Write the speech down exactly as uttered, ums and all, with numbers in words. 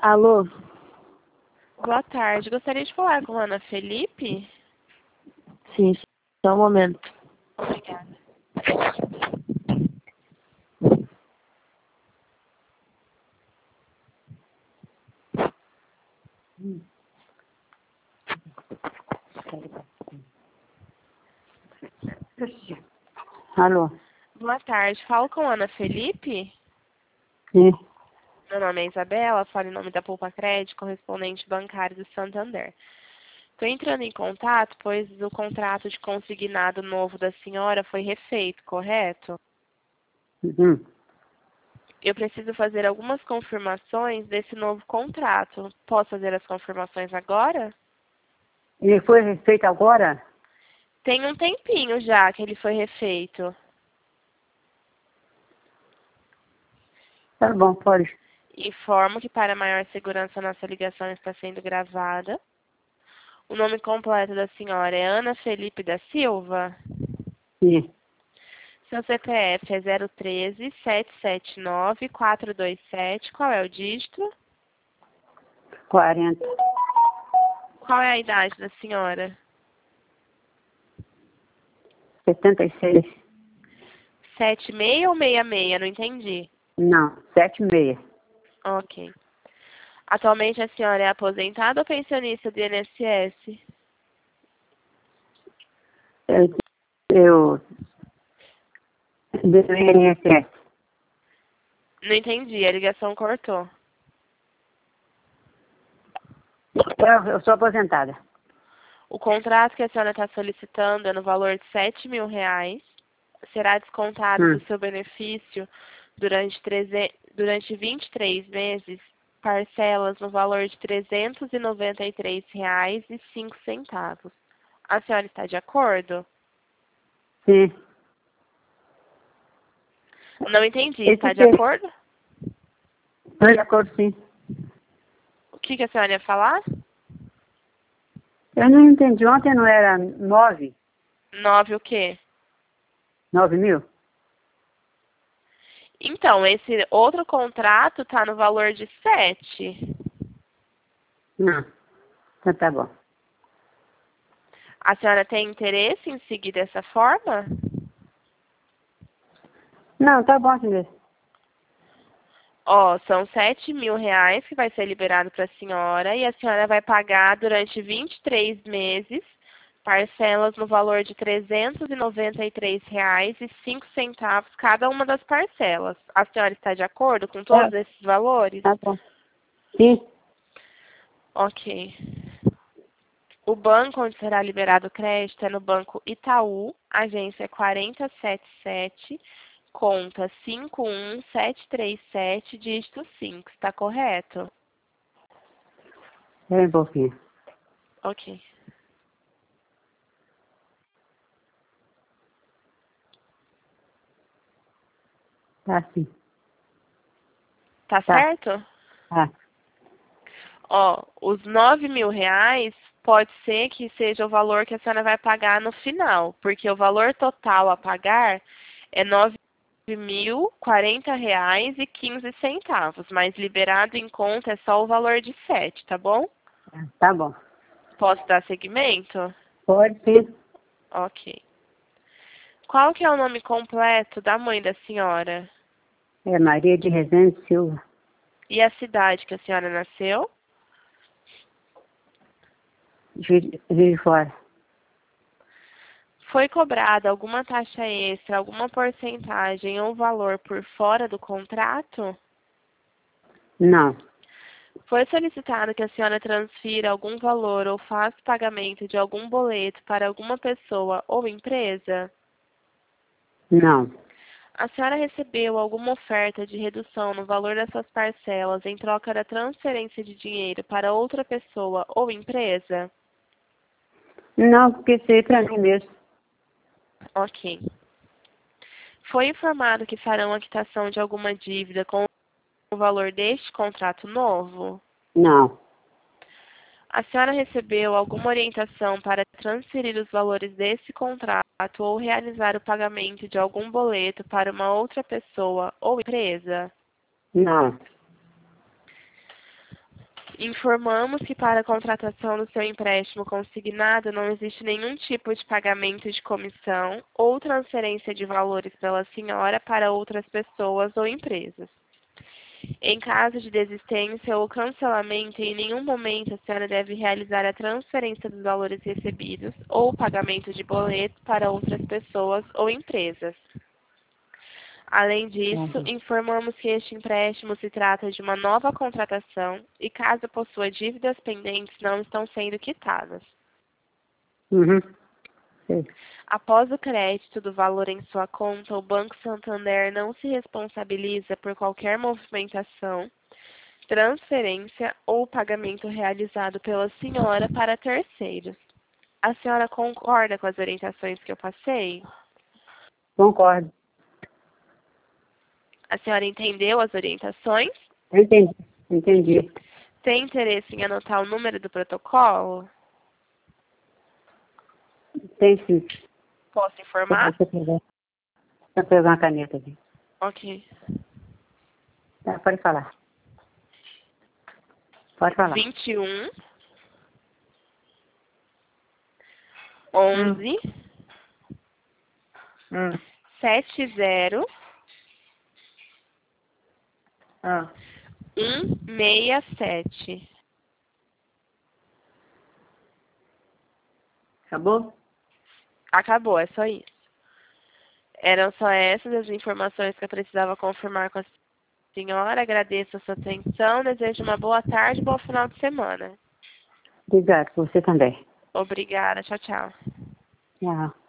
Alô? Boa tarde. Gostaria de falar com a Ana Felipe? Sim, só um momento. Obrigada. Alô? Boa tarde. Falo com a Ana Felipe? Sim. Meu nome é Isabela, falo em nome da Poupa Crédito, correspondente bancário do Santander. Estou entrando em contato, pois o contrato de consignado novo da senhora foi refeito, correto? Uhum. Eu preciso fazer algumas confirmações desse novo contrato. Posso fazer as confirmações agora? Ele foi refeito agora? Tem um tempinho já que ele foi refeito. Tá bom, pode. Informo que para maior segurança nossa ligação está sendo gravada. O nome completo da senhora é Ana Felipe da Silva. Sim. Seu C P F é zero um três, sete sete nove, quatro dois sete. Qual é o dígito? quarenta. Qual é a idade da senhora? setenta e seis. Sete seis ou seis seis? Não entendi. Não, sete e meia. Ok. Atualmente a senhora é aposentada ou pensionista do I N S S? Eu, eu do I N S S. Não entendi, a ligação cortou. Eu, eu sou aposentada. O contrato que a senhora está solicitando é no valor de sete mil reais. Será descontado Hum. do seu benefício durante, treze... durante vinte e três meses, parcelas no valor de trezentos e noventa e três reais e cinco centavos. A senhora está de acordo? Sim. Não entendi. Esse Está de que acordo? estou de acordo, sim. O que, que a senhora ia falar? Eu não entendi. Ontem não era nove? Nove o quê? Nove mil? Então, esse outro contrato está no valor de sete. Não. Então tá bom. A senhora tem interesse em seguir dessa forma? Não, tá bom assim mesmo. Ó, são sete mil reais que vai ser liberado para a senhora e a senhora vai pagar durante vinte e três meses parcelas no valor de trezentos e noventa e três reais e cinco centavos cada uma das parcelas. A senhora está de acordo com Tá, todos esses valores? tá bom. Sim. Ok. O banco onde será liberado o crédito é no Banco Itaú, agência quatro zero sete sete, conta cinco um sete três sete, dígito cinco. Está correto? É um pouquinho. Ok. Tá sim. Tá Tá. certo? Tá. Ó, os nove mil reais pode ser que seja o valor que a senhora vai pagar no final, porque o valor total a pagar é nove mil quarenta reais e quinze centavos, mas liberado em conta é só o valor de sete, tá bom? Tá bom. Posso dar seguimento? Pode sim. Ok. Qual que é o nome completo da mãe da senhora? É Maria de Rezende Silva. E a cidade que a senhora nasceu? Juiz Juiz de Fora. Foi cobrada alguma taxa extra, alguma porcentagem ou valor por fora do contrato? Não. Foi solicitado que a senhora transfira algum valor ou faça pagamento de algum boleto para alguma pessoa ou empresa? Não. A senhora recebeu alguma oferta de redução no valor das suas parcelas em troca da transferência de dinheiro para outra pessoa ou empresa? Não, porque isso aí é pra mim mesmo. Ok. Foi informado que farão a quitação de alguma dívida com o valor deste contrato novo? Não. A senhora recebeu alguma orientação para transferir os valores desse contrato ou realizar o pagamento de algum boleto para uma outra pessoa ou empresa? Não. Informamos que para a contratação do seu empréstimo consignado não existe nenhum tipo de pagamento de comissão ou transferência de valores pela senhora para outras pessoas ou empresas. Em caso de desistência ou cancelamento, em nenhum momento a senhora deve realizar a transferência dos valores recebidos ou o pagamento de boletos para outras pessoas ou empresas. Além disso, Uhum. informamos que este empréstimo se trata de uma nova contratação e, caso possua dívidas pendentes, não estão sendo quitadas. Uhum. Sim. Após o crédito do valor em sua conta, o Banco Santander não se responsabiliza por qualquer movimentação, transferência ou pagamento realizado pela senhora para terceiros. A senhora concorda com as orientações que eu passei? Concordo. A senhora entendeu as orientações? Entendi. Entendi. Tem interesse em anotar o número do protocolo? Tem sim. Posso informar? Deixa eu pegar, deixa eu pegar uma caneta aqui. Ok. Tá, pode falar. Pode falar. vinte e um, Hum. onze, Hum. setenta, Ah. cento e sessenta e sete. Acabou? Acabou, é só isso. Eram só essas as informações que eu precisava confirmar com a senhora. Agradeço a sua atenção. Desejo uma boa tarde e bom final de semana. Obrigado. Você também. Obrigada. Tchau, tchau. Tchau.